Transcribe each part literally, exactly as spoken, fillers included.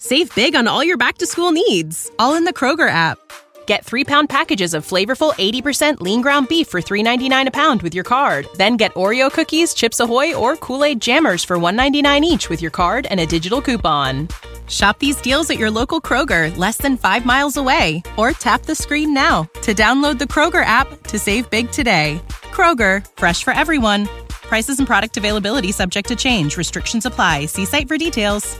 Save big on all your back-to-school needs, all in the Kroger app. Get three-pound packages of flavorful eighty percent lean ground beef for three ninety-nine a pound with your card. Then get Oreo cookies, Chips Ahoy, or Kool-Aid Jammers for one ninety-nine each with your card and a digital coupon. Shop these deals at your local Kroger, less than five miles away. Or tap the screen now to download the Kroger app to save big today. Kroger, fresh for everyone. Prices and product availability subject to change. Restrictions apply. See site for details.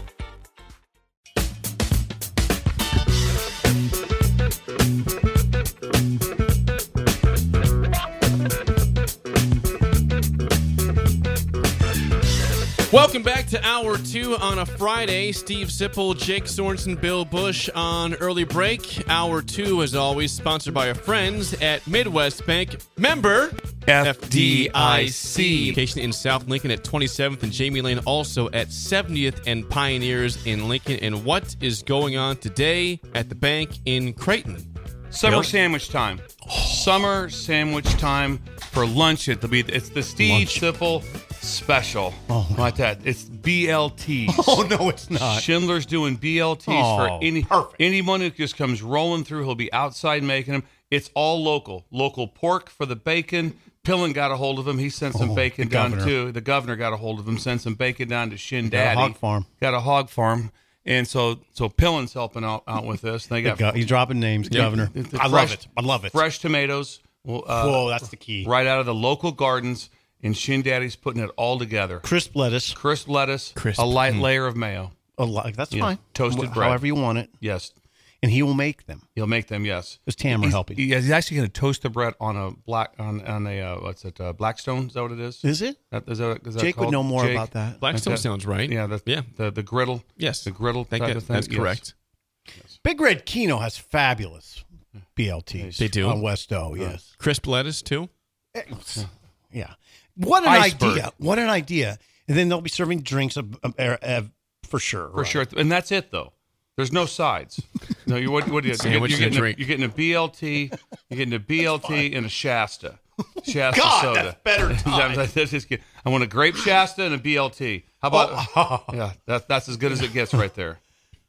Welcome back to Hour two on a Friday. Steve Sipple, Jake Sorensen, Bill Bush on early break. Hour two, as always, sponsored by our friends at Midwest Bank. Member F D I C. Location in South Lincoln at twenty-seventh and Jamie Lane, also at seventieth and Pioneers in Lincoln. And what is going on today at the bank in Creighton? Summer Bill? sandwich time. Summer sandwich time for lunch. It'll be it's the Steve lunch. Sipple special. Oh, like that. It's B L Ts. Oh no, it's not. Schindler's doing B L Ts oh, for any perfect. anyone who just comes rolling through. He'll be outside making them. It's all local. Local pork for the bacon. Pillin got a hold of him. He sent some oh, bacon down governor. too. The governor got a hold of him. Sent some bacon down to Shin Daddy. Got a hog farm. Got a hog farm. And so, so Pillin's helping out, out with this. They got go- he's dropping names, yeah, Governor. The, the I fresh, love it. I love it. Fresh tomatoes. Well, uh, Whoa, that's the key. Right out of the local gardens, and Shin Daddy's putting it all together. Crisp lettuce, crisp lettuce, Crisp. a light mm. layer of mayo. A li- that's yeah. fine. Toasted Wh- bread, however you want it. Yes, and he will make them. He'll make them. Yes, is Tamara he's, helping? He, he's actually going to toast the bread on a black on on a uh, what's it? Uh, Blackstone? Is that what it is? Is it? That, is that, is that Jake called? would know more Jake? about that. Blackstone that, sounds right. Yeah, the, yeah. The the griddle. Yes, the griddle. Thank type you. of thing. That's yes. correct. Yes. Big Red Keno has fabulous B L Ts. They do on West O. Yes, crisp lettuce too. Yeah. What an Iceberg. idea! What an idea! And then they'll be serving drinks uh, uh, uh, for sure. For right? sure, and that's it though. There's no sides. No, you what? What do you? Sandwich you're, getting and a, drink. you're getting a B L T. You're getting a B L T and a Shasta. Shasta God, soda. that's better time. That's just good. I want a grape Shasta and a B L T. How about? Oh. Yeah, that, that's as good as it gets right there.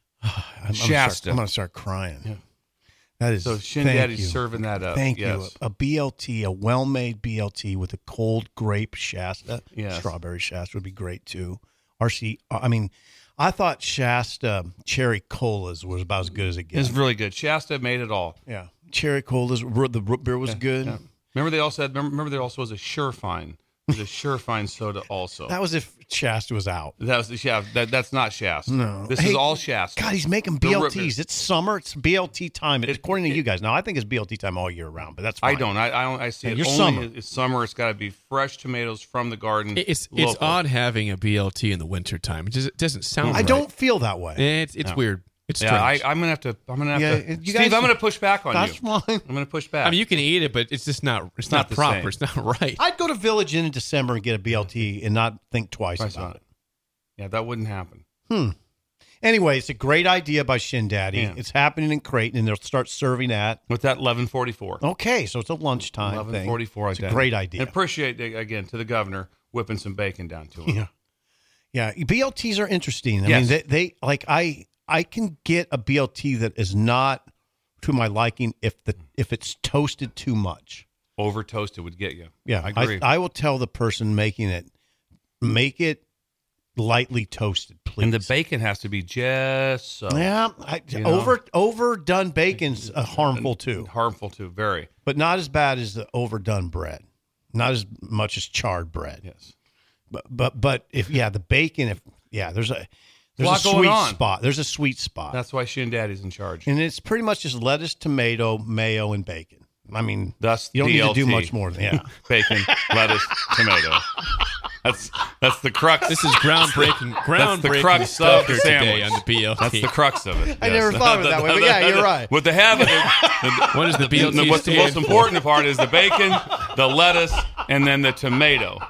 I'm, Shasta. I'm going to start crying. Yeah. That is So Shin thank Daddy's you. serving that up. Thank yes. you. A, a B L T, a well-made B L T with a cold grape Shasta. Yes. Strawberry Shasta would be great too. R C, I mean, I thought Shasta cherry colas was about as good as it gets. It's really good. Shasta made it all. Yeah, cherry colas. The root beer was Yeah, good. yeah. Remember they also had. Remember, remember there also was a Surefine. There's a Surefine soda also. That was if Shasta was out. That was the yeah. That, that's not Shasta. No, this Hey, is all Shasta. God, he's making The B L root Ts. beer. It's summer. It's B L T time. It- according to it- you guys. Now, I think it's B L T time all year round, but that's fine. I don't. I I, don't, I see Yeah, it you're only. summer. It's summer. It's got to be fresh tomatoes from the garden. It's it's local. odd having a B L T in the wintertime. It, just, it doesn't sound. I right. don't feel that way. It's it's No. weird. It's Yeah, I, strange. I'm gonna have to. I'm gonna have Yeah, to. you Steve, guys- I'm gonna push back on That's you. fine. I'm gonna push back. I mean, you can eat it, but it's just not. It's not not, the proper. same. It's not right. I'd go to Village Inn in December and get a B L T and not think twice Twice about about it. yeah, that wouldn't happen. Hmm. Anyway, it's a great idea by Shin Daddy. Yeah. It's happening in Creighton, and they'll start serving that. With that eleven forty-four. Okay, so it's a lunchtime eleven thing. forty-four. It's a great idea. And appreciate again to the governor whipping some bacon down to him. Yeah, yeah. B L Ts are interesting. I Yes. mean, they, they like I I can get a B L T that is not to my liking if the if it's toasted too much. Over toasted would get you. Yeah, I agree. I, will tell the person making it, make it lightly toasted, please. And the bacon has to be just so. Yeah, I, You know? over overdone bacon's uh, harmful too, Harmful too, very. but not as bad as the overdone bread. Not as much as charred bread. Yes. But but but if yeah, the bacon. If yeah, there's a there's Lot a going sweet on. spot. There's a sweet spot, That's why Shin Daddy's in charge. and it's pretty much just lettuce, tomato, mayo, and bacon. I mean, Thus, you don't D L T. need to do much more than yeah. Bacon, lettuce, tomato. That's that's the crux. This is groundbreaking. That's the Groundbreaking crux stuff of the here today sandwich. on the B L T. That's the crux of it. I yes. never thought of it that way, but yeah, you're right. What they have, it, What is the B L T the, what's the stand most for? important part is the bacon, the lettuce, and then the tomato.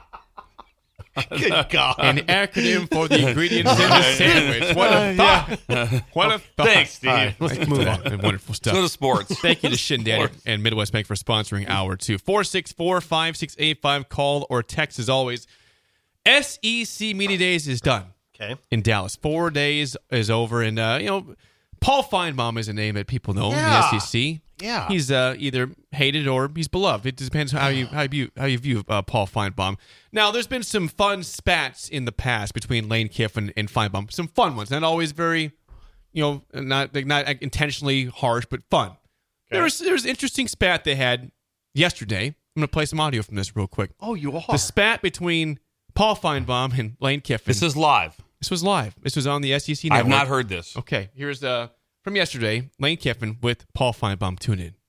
Good God. An acronym for the ingredients in the sandwich. What a thought. What a thought. Thanks, Steve. All right, let's move on. Wonderful stuff. Go to sports. Thank you to Shin Daddy and Midwest Bank for sponsoring Hour two. four six four, five six eight five. Call or text as always. S E C Media Days is done. Okay. in Dallas. Four days is over, and uh, you know, Paul Feinbaum is a name that people know Yeah. in the S E C. Yeah. He's uh, either hated or he's beloved. It depends how you how you view, how you view uh, Paul Feinbaum. Now, there's been some fun spats in the past between Lane Kiffin and Feinbaum. Some fun ones, not always very, you know, not not intentionally harsh, but fun. Okay. There was there was an interesting spat they had yesterday. I'm going to play some audio from this real quick. Oh, you are. The spat between Paul Feinbaum and Lane Kiffin. This is live. This was live. This was on the S E C I network. have not heard this. Okay, here's uh, from yesterday, Lane Kiffin with Paul Feinbaum. Tune in.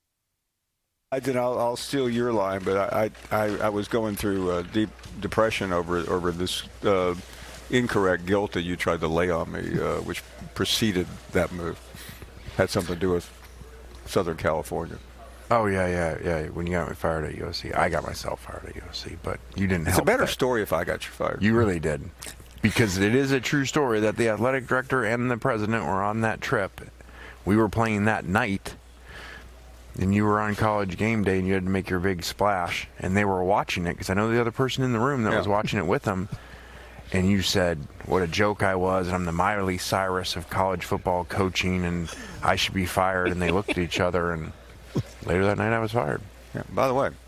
I did. I'll, I'll steal your line, but I, I, I was going through a deep depression over over this uh, incorrect guilt that you tried to lay on me, uh, which preceded that move. Had something to do with Southern California. Oh yeah, yeah, yeah. When you got me fired at U S C, I got myself fired at U S C, but you didn't. It's help a better that. story if I got you fired. You really did, because it is a true story that the athletic director and the president were on that trip. We were playing that night, and you were on College Game Day, and you had to make your big splash, and they were watching it because I know the other person in the room that yeah. was watching it with them. And you said what a joke I was, and I'm the Miley Cyrus of college football coaching, and I should be fired. And they looked at each other, and later that night I was fired. Yeah, by the way.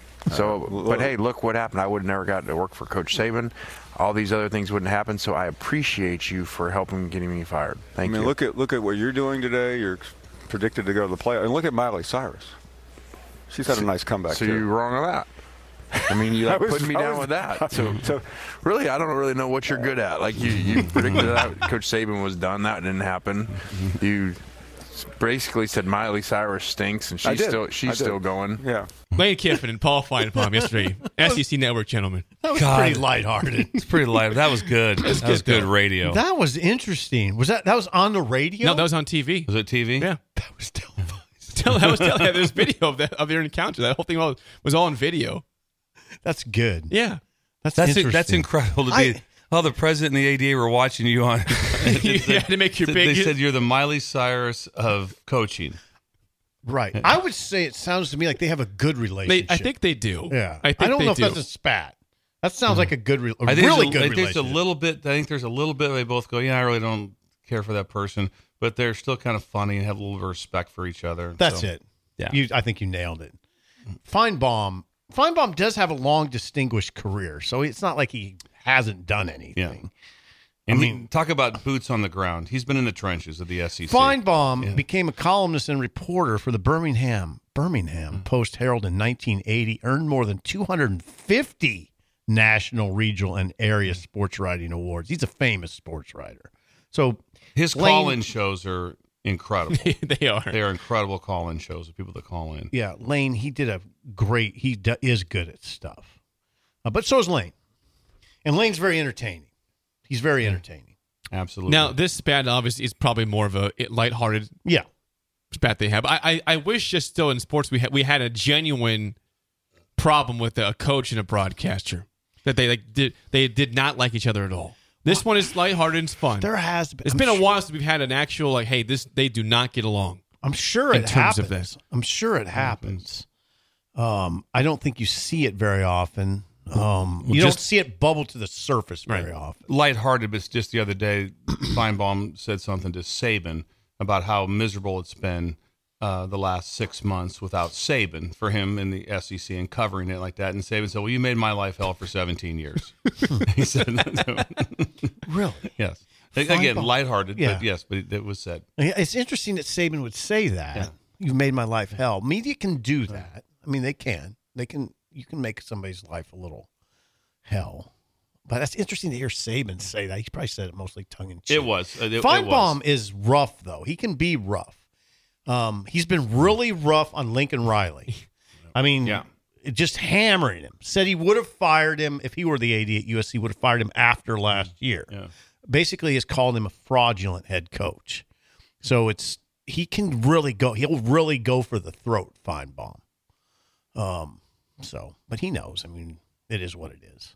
So, uh, but hey, look what happened. I would have never got to work for Coach Saban. All these other things wouldn't happen. So I appreciate you for helping getting me fired. Thank I mean, you. look at look at what you're doing today. You're predicted to go to the playoffs. And look at Miley Cyrus. She's had a nice comeback. So too. you're wrong on that. I mean, you like was- putting me I down was- with that. So, so really, I don't really know what you're good at. Like you, you predicted that Coach Saban was done. That didn't happen. You basically said Miley Cyrus stinks, and I she's did. still I she's did. still going. Yeah. Lane Kiffin and Paul Feinbaum yesterday. S E C Network, gentlemen. That was God. pretty lighthearted. It's pretty light. That was good. That was good, good, radio. That was interesting. Was that that was on the radio? No, that was on T V. was it T V? Yeah. that was televised. Tell, I was telling you, there's video of, that, of their encounter. That whole thing was, was all on video. That's good. Yeah. That's That's interesting. that's incredible to be. I- oh, the president and the A D A were watching you on. You had to make your they big. said you're the Miley Cyrus of coaching. Right. I would say it sounds to me like they have a good they, relationship. I think they do. Yeah. I think don't they know do. if that's a spat. That sounds like a good, re- a I think really there's a, good I think there's relationship. a little bit. I think there's a little bit. They both go, yeah, I really don't care for that person, but they're still kind of funny and have a little bit of respect for each other. That's So, it. Yeah. You, I think you nailed it. Feinbaum. Feinbaum does have a long, distinguished career, so it's not like he hasn't done anything. And I he- mean- talk about boots on the ground. He's been in the trenches of the S E C. Feinbaum Yeah. became a columnist and reporter for the Birmingham Birmingham Mm. Post Herald in nineteen eighty. Earned more than two hundred fifty national, regional, and area sports writing awards. He's a famous sports writer. So His Lane- call-in shows are incredible. they are. They are incredible call-in shows of people that call in. yeah, Lane, he did a great. He do, is good at stuff, uh, but so is Lane, and Lane's very entertaining. He's very entertaining. Absolutely. Now, this spat obviously is probably more of a lighthearted Yeah, spat they have. I, I, I wish just still in sports we had we had a genuine problem with a coach and a broadcaster that they like did they did not like each other at all. This one is lighthearted and it's fun. there has been. It's I'm been a su- while since we've had an actual like, hey, this they do not get along. I'm sure in it terms happens. of this. I'm sure it happens. Um, I don't think you see it very often. Um, you just- don't see it bubble to the surface very Right. often. lighthearted, but it's just the other day, Feinbaum said something to Saban about how miserable it's been uh, the last six months without Saban for him in the S E C and covering it like that. And Saban said, well, you made my life hell for seventeen years. He said, Really? yes. Again, Feinbaum. lighthearted, Yeah. but yes, but it was said. It's interesting that Saban would say that. Yeah. You've made my life hell. Media can do that. I mean, they can. They can. You can make somebody's life a little hell. But that's interesting to hear Saban say that. He probably said it mostly tongue in cheek. It was. It, it Feinbaum was. is rough, though. He can be rough. Um, he's been really rough on Lincoln Riley. I mean, Yeah. just hammering him. Said he would have fired him if he were the A D at U S C, would have fired him after last year. Yeah. Basically has called him a fraudulent head coach. So it's he can really go. He'll really go for the throat, Feinbaum. Um. So, but he knows. I mean, it is what it is.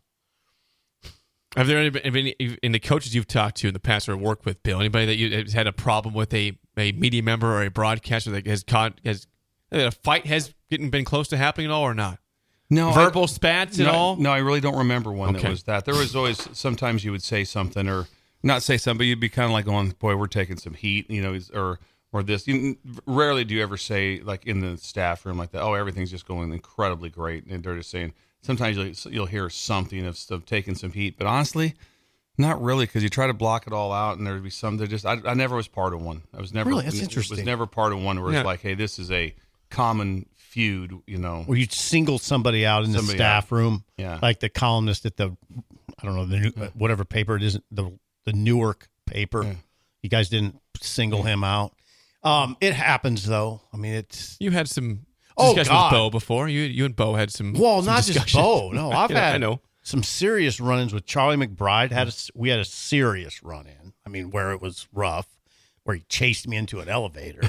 Have there any, have any in the coaches you've talked to in the past or worked with, Bill? Anybody that you has had a problem with a, a media member or a broadcaster that has caught has a fight has getting been close to happening at all or not? No, Verbal I, spats no, at all? No, I really don't remember one Okay. that was that. There was always sometimes you would say something or not say something, but you'd be kind of like going, boy, we're taking some heat, you know, or or this. You, rarely do you ever say, like in the staff room like that, oh, everything's just going incredibly great. And they're just saying, sometimes you'll, you'll hear something of, of taking some heat. But honestly, not really, because you try to block it all out, and there'd be some that just, I, I never was part of one. I was never, really? That's interesting. was never part of one where Yeah. it's like, hey, this is a common feud, you know. Where you single somebody out in the Somebody staff out. room, Yeah. like the columnist at the, I don't know, the new, Yeah. whatever paper it is, the the Newark paper. Yeah. You guys didn't single him out. Um, it happens though. I mean, it's You had some Oh, discussion God. with Bo before. You you and Bo had some. well, some not just discussion. Bo. No, I've Yeah, had I know. some serious run-ins with Charlie McBride. Had a, we had a serious run-in. I mean, where it was rough, where he chased me into an elevator.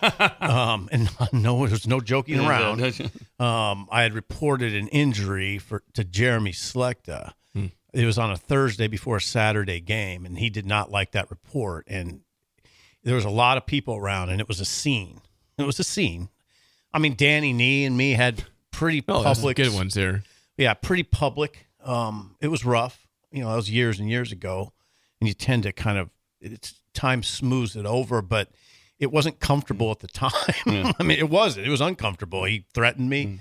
um, and no, there was no joking around. Um, I had reported an injury for to Jeremy Slechta. Hmm. It was on a Thursday before a Saturday game, and he did not like that report. And there was a lot of people around, and it was a scene. It was a scene. I mean, Danny Nee and me had pretty Oh, those are public good ones there. Yeah, pretty public. Um, it was rough. You know, that was years and years ago, and you tend to kind of it's time smooths it over, but it wasn't comfortable at the time. Yeah. I mean, it wasn't. It was uncomfortable. He threatened me.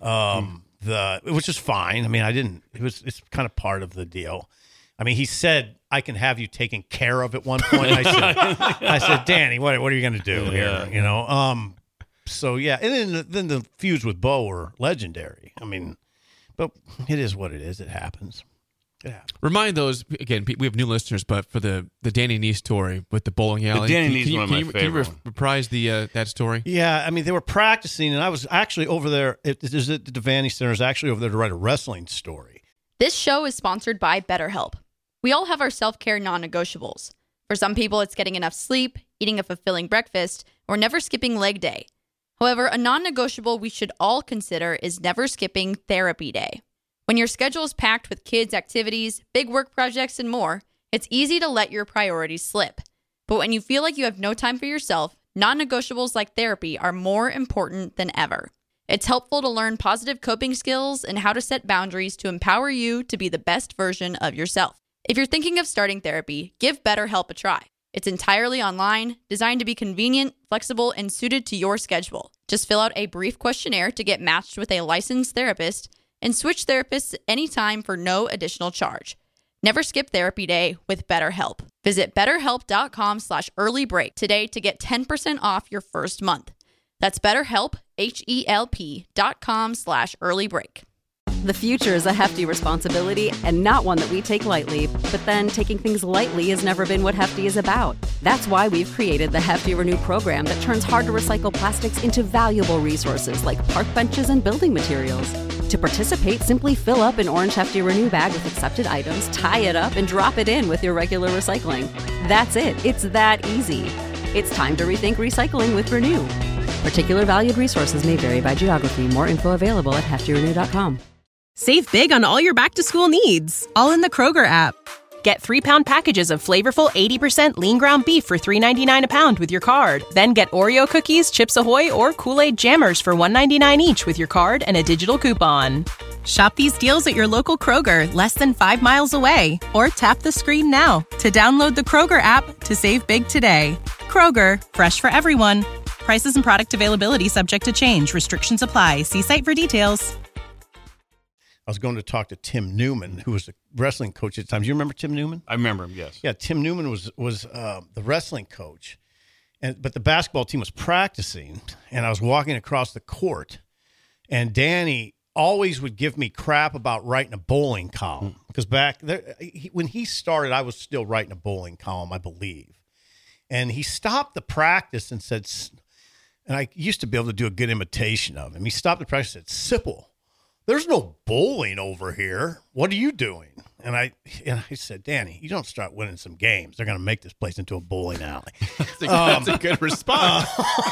Um, the it was just fine. I mean, I didn't. It was. It's kind of part of the deal. I mean, he said, "I can have you taken care of." At one point, I said, "I said, Danny, what what are you going to do Yeah. here?" You know. Um. So yeah, and then then the feuds with Bo were legendary. I mean, but it is what it is. It happens. It happens. Remind those again. We have new listeners, but for the, the Danny Nee story with the bowling alley, Danny can, Nee's can you, one of can my you, Can favorite you ones. reprise the uh, that story? Yeah, I mean, they were practicing, and I was actually over there. It, it is at the Devaney Center. I was actually over there to write a wrestling story. This show is sponsored by BetterHelp. We all have our self-care non-negotiables. For some people, it's getting enough sleep, eating a fulfilling breakfast, or never skipping leg day. However, a non-negotiable we should all consider is never skipping therapy day. When your schedule is packed with kids' activities, big work projects, and more, it's easy to let your priorities slip. But when you feel like you have no time for yourself, non-negotiables like therapy are more important than ever. It's helpful to learn positive coping skills and how to set boundaries to empower you to be the best version of yourself. If you're thinking of starting therapy, give BetterHelp a try. It's entirely online, designed to be convenient, flexible, and suited to your schedule. Just fill out a brief questionnaire to get matched with a licensed therapist and switch therapists anytime for no additional charge. Never skip therapy day with BetterHelp. Visit betterhelp.com slash early break today to get ten percent off your first month. That's BetterHelp, H-E-L-P dot com slash early break. The future is a hefty responsibility and not one that we take lightly. But then taking things lightly has never been what Hefty is about. That's why we've created the Hefty Renew program that turns hard-to-recycle plastics into valuable resources like park benches and building materials. To participate, simply fill up an orange Hefty Renew bag with accepted items, tie it up, and drop it in with your regular recycling. That's it. It's that easy. It's time to rethink recycling with Renew. Particular valued resources may vary by geography. More info available at hefty renew dot com. Save big on all your back-to-school needs, all in the Kroger app. Get three-pound packages of flavorful eighty percent lean ground beef for three ninety-nine a pound with your card. Then get Oreo cookies, Chips Ahoy, or Kool-Aid Jammers for one ninety-nine each with your card and a digital coupon. Shop these deals at your local Kroger, less than five miles away. Or tap the screen now to download the Kroger app to save big today. Kroger, fresh for everyone. Prices and product availability subject to change. Restrictions apply. See site for details. I was going to talk to Tim Newman, who was a wrestling coach at the time. Do you remember Tim Newman? I remember him, yes. Yeah, Tim Newman was was uh, the wrestling coach, and but the basketball team was practicing, and I was walking across the court, and Danny always would give me crap about writing a bowling column because back there, he, when he started, I was still writing a bowling column, I believe, and he stopped the practice and said, and I used to be able to do a good imitation of him. He stopped the practice and said, "Sipple, there's no bowling over here. What are you doing?" And I and I said, "Danny, you don't start winning some games, they're going to make this place into a bowling alley." That's a, that's a good response.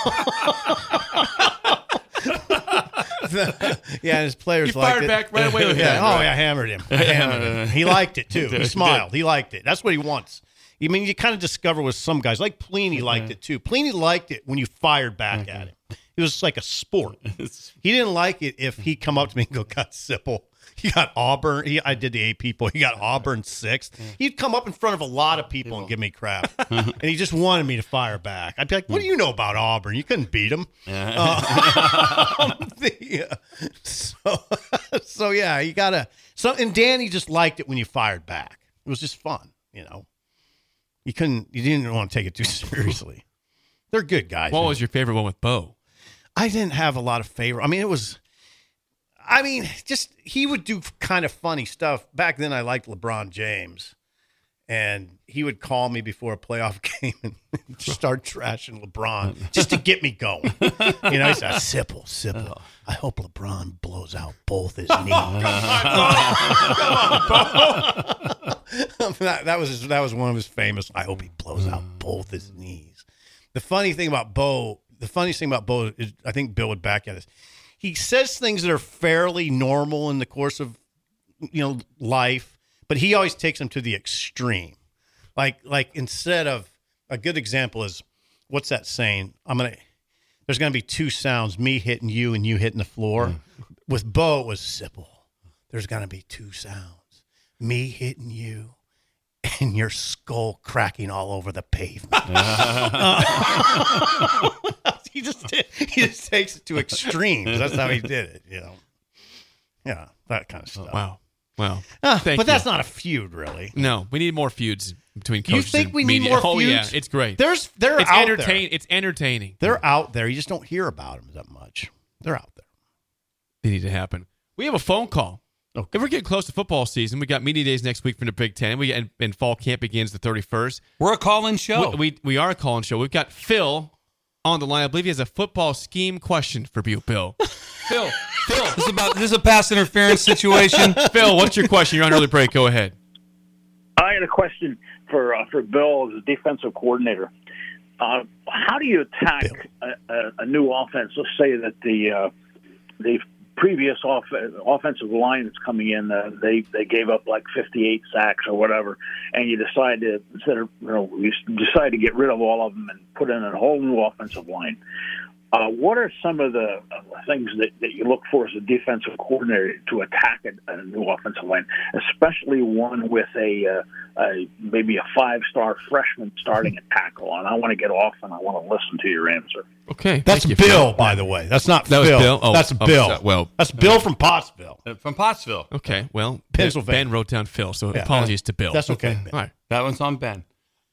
Yeah, and his players You liked fired it. back right away with yeah. that, Oh, right? yeah, I hammered him. I hammered him. He liked it, too. He smiled. He liked it. That's what he wants. I mean, you kind of discover with some guys, like Pliny liked it, too. Pliny liked it when you fired back at him. It was like a sport. He didn't like it if he'd come up to me and go, "God, Sipple, He got Auburn. He, I did the eight people. He got Auburn sixth. He'd come up in front of a lot of people and give me crap. And he just wanted me to fire back. I'd be like, what do you know about Auburn? You couldn't beat him. Uh, the, uh, so, so, yeah, you got to. So, and Danny just liked it when you fired back. It was just fun, you know. You couldn't, you didn't want to take it too seriously. They're good guys. What man. was your favorite one with Bo? I didn't have a lot of favorite. I mean, it was. I mean, just he would do kind of funny stuff. Back then, I liked LeBron James, and he would call me before a playoff game and start trashing LeBron just to get me going. You know, he said, "Sipple, Sipple, I hope LeBron blows out both his knees." Come on, Bo. that, that was his, that was one of his famous. I hope he blows out both his knees. The funny thing about Bo, the funniest thing about Bo is, I think Bill would back at us. He says things that are fairly normal in the course of, you know, life, but he always takes them to the extreme. Like, like instead of a good example is, what's that saying? I'm gonna. There's gonna be two sounds: me hitting you and you hitting the floor. Mm. With Bo, it was simple. There's gonna be two sounds: me hitting you and your skull cracking all over the pavement. uh, he just did, he just takes it to extremes. That's how he did it, you know. Yeah, that kind of stuff. Oh, wow, wow. Uh, Thank but you. that's not a feud, really. No, we need more feuds between You coaches. think and we need media. more Oh yeah, feuds? it's great. There's they're it's out entertain. there. It's entertaining. They're out there. You just don't hear about them that much. They're out there. They need to happen. We have a phone call. Okay. If we're getting close to football season, we got media days next week from the Big Ten. We got, and, and fall camp begins the thirty-first. We're a call-in show. We, we we are a call-in show. We've got Phil on the line. I believe he has a football scheme question for you, Bill. Phil, Phil, This is about this is a pass interference situation. Phil, what's your question? You're on early break. Go ahead. I had a question for uh, for Bill as a defensive coordinator. Uh, how do you attack a, a, a new offense? Let's say that the uh, the previous off, offensive line that's coming in, uh, they they gave up like fifty-eight sacks or whatever, and you decide to instead of you know you decide to get rid of all of them and put in a whole new offensive line. Uh, what are some of the uh, things that, that you look for as a defensive coordinator to attack a, a new offensive line, especially one with a, uh, a maybe a five-star freshman starting at tackle? And I want to get off and I want to listen to your answer. Okay, That's you, Bill, Phil. by the way. That's not That Phil. was Bill? Oh, That's oh, Bill. so- well, that's Bill from Pottsville. Uh, From Pottsville. Okay, well, Pennsylvania. Ben wrote down Phil, so Yeah, apologies to Bill. That's okay. All right. That one's on Ben.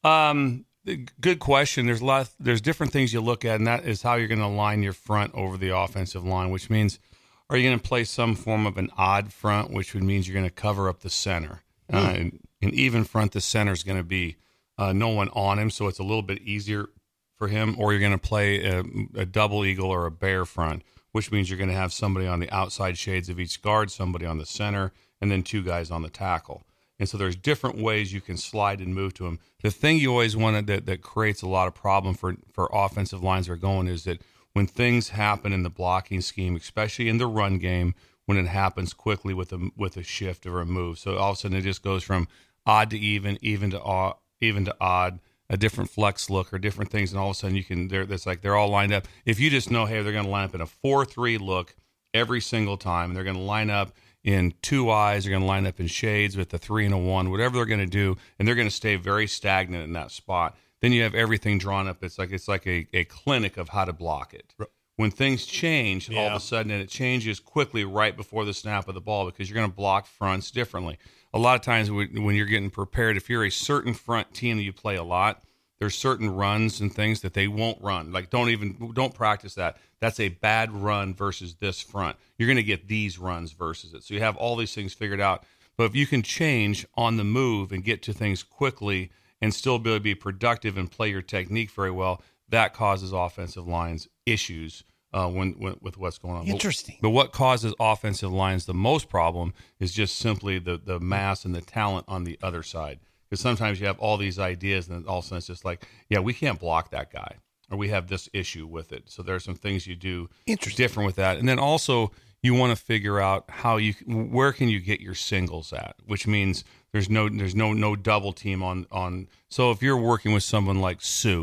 Um, good question. There's a lot. There's different things you look at, and that is how you're going to align your front over the offensive line. Which means, are you going to play some form of an odd front, which would means you're going to cover up the center. Mm. Uh, an even front, the center is going to be uh, no one on him, so it's a little bit easier for him. Or you're going to play a, a double eagle or a bear front, which means you're going to have somebody on the outside shades of each guard, somebody on the center, and then two guys on the tackle. And so there's different ways you can slide and move to them. The thing you always want to, that, that creates a lot of problem for, for offensive lines that are going is that when things happen in the blocking scheme, especially in the run game, when it happens quickly with a, with a shift or a move. So all of a sudden it just goes from odd to even, even to odd, even to odd, a different flex look or different things. And all of a sudden you can, they're, it's like they're all lined up. If you just know, hey, they're going to line up in a four three look every single time, and they're going to line up in two eyes, they're going to line up in shades with the three and a one, whatever they're going to do, and they're going to stay very stagnant in that spot. Then you have everything drawn up. It's like it's like a, a clinic of how to block it. When things change, Yeah. all of a sudden, and it changes quickly right before the snap of the ball because you're going to block fronts differently. A lot of times when when you're getting prepared, if you're a certain front team that you play a lot, there's certain runs and things that they won't run. Like don't even don't practice that. That's a bad run versus this front. You're going to get these runs versus it. So you have all these things figured out. But if you can change on the move and get to things quickly and still be able to be productive and play your technique very well, that causes offensive lines issues uh, when, when with what's going on. Interesting. But, but what causes offensive lines the most problem is just simply the the mass and the talent on the other side. Because sometimes you have all these ideas, and then all of a sudden it's just like, yeah, we can't block that guy, or we have this issue with it. So there are some things you do different with that. And then also you want to figure out how you, where can you get your singles at, which means there's no there's no no double team on on. So if you're working with someone like Sue,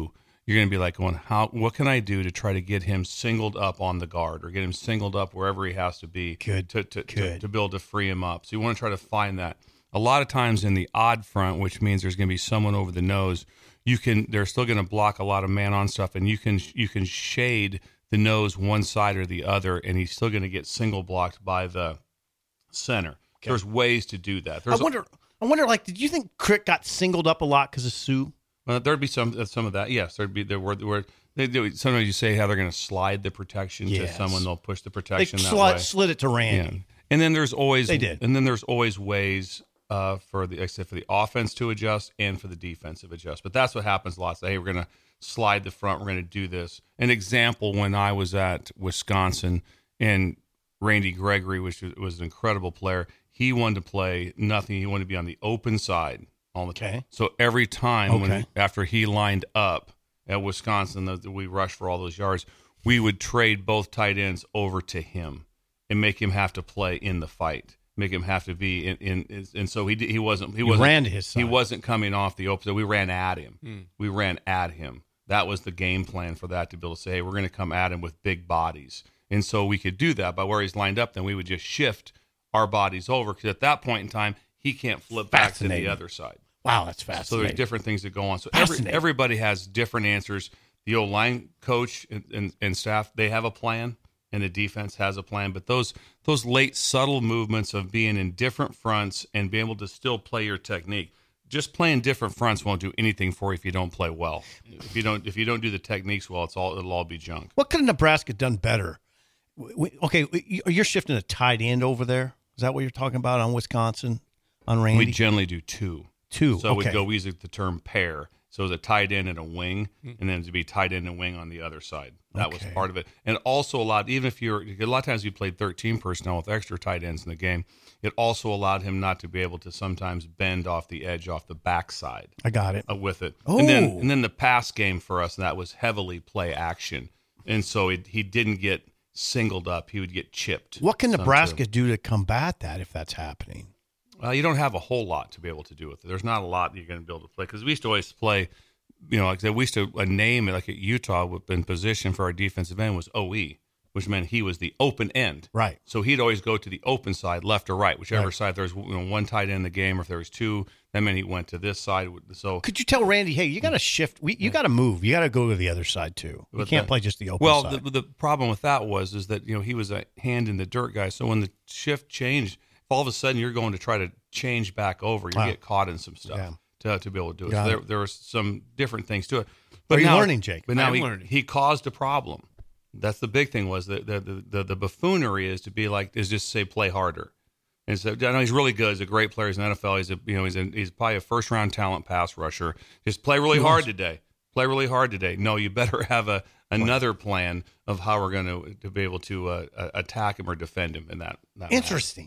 you're going to be like going, how? What can I do to try to get him singled up on the guard or get him singled up wherever he has to be Good. to to, Good. to to be able to free him up. So you want to try to find that. A lot of times in the odd front, which means there's going to be someone over the nose, you can they're still going to block a lot of man-on stuff, and you can you can shade the nose one side or the other, and he's still going to get single blocked by the center. Okay. There's ways to do that. There's I wonder. I wonder. Like, did you think Crick got singled up a lot because of Sue? Well, there'd be some some of that. Yes, there'd be there were where they do. Sometimes you say how they're going to slide the protection Yes. to someone. They'll push the They protection that slid, way. slid it to Randy. Yeah. And then there's always They did. And then there's always ways uh, for the except for the offense to adjust and for the defensive adjust. But that's what happens a lot. Say, hey, we're going to slide the front. We're going to do this. An example: when I was at Wisconsin and Randy Gregory, which was, was an incredible player, he wanted to play nothing. He wanted to be on the open side all the time. Okay. So every time Okay. when after he lined up at Wisconsin, that we rushed for all those yards, we would trade both tight ends over to him and make him have to play in the fight, make him have to be in. in and so he he wasn't he You wasn't ran to his side. he wasn't coming off the open. So we ran at him. Hmm. We ran at him. That was the game plan for that, to be able to say, hey, we're going to come at him with big bodies. And so we could do that by where he's lined up. Then we would just shift our bodies over, because at that point in time, he can't flip back to the Fascinating. other side. Wow, that's So fascinating. there's different things that go on. So every, Fascinating. everybody has different answers. The O-line coach and, and, and staff, they have a plan, and the defense has a plan. But those those late subtle movements of being in different fronts and being able to still play your technique. Just playing different fronts won't do anything for you if you don't play well. If you don't if you don't do the techniques well, it's all it'll all be junk. What could have Nebraska done better? W- w- Okay, w- you're shifting a tight end over there. Is that what you're talking about on Wisconsin, on Randy? We generally do two. Two, So okay. we'd go, we use the term pair. So it's a tight end and a wing, and then to be tight end and wing on the other side. That Okay. was part of it. And also allowed, even if you're, a lot of times we played thirteen personnel with extra tight ends in the game, it also allowed him not to be able to sometimes bend off the edge, off the backside I got it. uh, with it. Oh. And then and then the pass game for us, that was heavily play action. And so it, he didn't get singled up. He would get chipped. What can some Nebraska too. do to combat that if that's happening? Well, you don't have a whole lot to be able to do with it. There's not a lot that you're going to be able to play, because we used to always play, you know, like I said, we used to a name like at Utah in position for our defensive end was O E, which meant he was the open end. Right. So he'd always go to the open side, left or right, whichever Right. side. If there's you know, one tight end in the game, or if there was two, that meant he went to this side. So Could you tell Randy, hey, you got to shift. We, you got to move. You got to go to the other side too. You But can't that- play just the open well, side. the, the problem with that was is that you know he was a hand in the dirt guy. So when the shift changed, if all of a sudden you're going to try to change back over, you Wow. get caught in some stuff Yeah. to to be able to do it. Got So there, it. there were some different things to it. Are you now, learning, Jake? But now I'm he, learning. he caused a problem. That's the big thing, was that the, the the the buffoonery is to be like is just say play harder. And so I know he's really good. He's a great player. He's an N F L. He's a you know he's a, he's probably a first round talent pass rusher. Just play really hard today. Play really hard today. No, you better have a another plan of how we're going to to be able to uh, uh, attack him or defend him in that. that Interesting.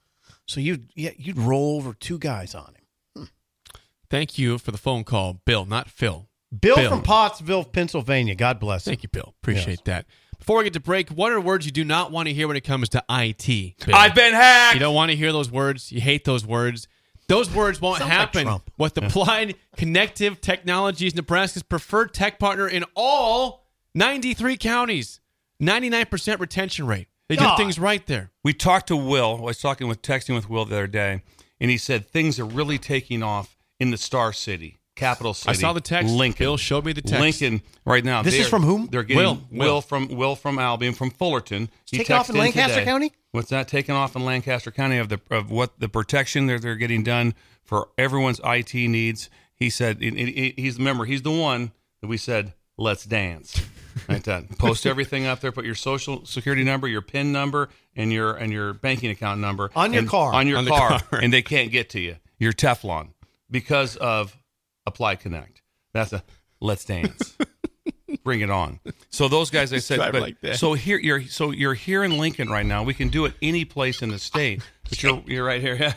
So you yeah, you'd roll over two guys on him. Thank you for the phone call, Bill, not Phil. Bill, Bill. from Pottsville, Pennsylvania. God bless him. Thank you, Bill. Appreciate Yes. that. Before we get to break, what are words you do not want to hear when it comes to I T? Bill? I've been hacked. You don't want to hear those words. You hate those words. Those words won't Sounds like happen Trump. with Applied Connective Technologies, Nebraska's preferred tech partner in all ninety-three counties. ninety-nine percent retention rate. They do God. things right there. We talked to Will. I was talking with texting with Will the other day, and he said things are really taking off in the Star City, capital city. I saw the text. Lincoln. Bill showed me the text. Lincoln right now. This is They're- from whom? They're getting Will. Will, Will. from Will from Albion from Fullerton. He taking off in texted Lancaster today. County? What's that? Taking off in Lancaster County of the of what the protection that they're getting done for everyone's I T needs. He said he- he- he's remember he's the one that we said let's dance. Right, that. Post everything up there. Put your social security number, your PIN number, and your and your banking account number On your and- car. On your On the car, car. and they can't get to you. You're Teflon because of Apply Connect. That's a let's dance. Bring it on. So those guys, I said, drive but like that. so here you're so you're here in Lincoln right now. We can do it any place in the state, but you're you're right here.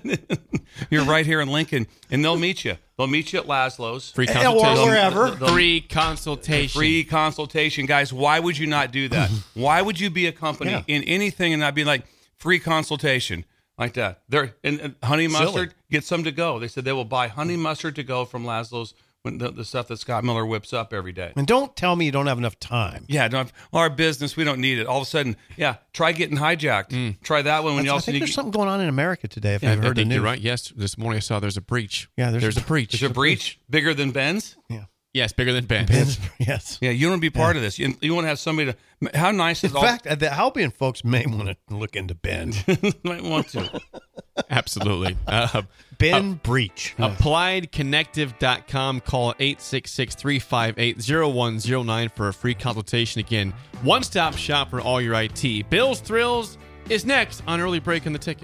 You're right here in Lincoln, and they'll meet you. They'll meet you at Laszlo's. Free Or consultation. wherever. They'll- Free consultation. Free consultation, guys. Why would you not do that? Why would you be a company Yeah. in anything and not be like free consultation like that? They're and, and honey mustard. Get some to go. They said they will buy honey mustard to go from Laszlo's when the, the stuff that Scott Miller whips up every day. And don't tell me you don't have enough time. Yeah, don't have, our business, we don't need it. All of a sudden, yeah, try getting hijacked. Mm. Try that one when That's, you I also think need there's something going on in America today. If Yeah, you've I heard the think news, you're right. Yes, this morning I saw there's a breach. Yeah, there's, there's a breach. There's a breach bigger than Ben's? Yeah. Yes, bigger than Ben. Ben's, yes. Yeah, you want to be part Yeah. of this. You, you want to have somebody to. How nice is In all? fact, the Albion folks may want to look into Ben. Might want to. Absolutely. Uh, Ben uh, Breach. applied connective dot com. Call eight six six, three five eight, zero one zero nine for a free consultation. Again, one-stop shop for all your I T. Bills Thrills is next on Early Break in the Ticket.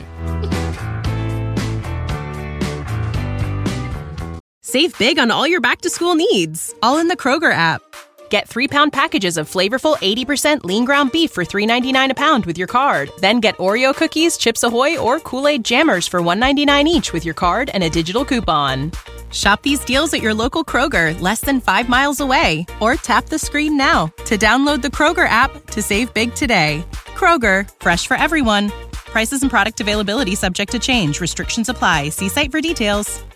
Save big on all your back-to-school needs, all in the Kroger app. Get three-pound packages of flavorful eighty percent lean ground beef for three ninety-nine a pound with your card. Then get Oreo cookies, Chips Ahoy, or Kool-Aid Jammers for one ninety-nine each with your card and a digital coupon. Shop these deals at your local Kroger, less than five miles away. Or tap the screen now to download the Kroger app to save big today. Kroger, fresh for everyone. Prices and product availability subject to change. Restrictions apply. See site for details.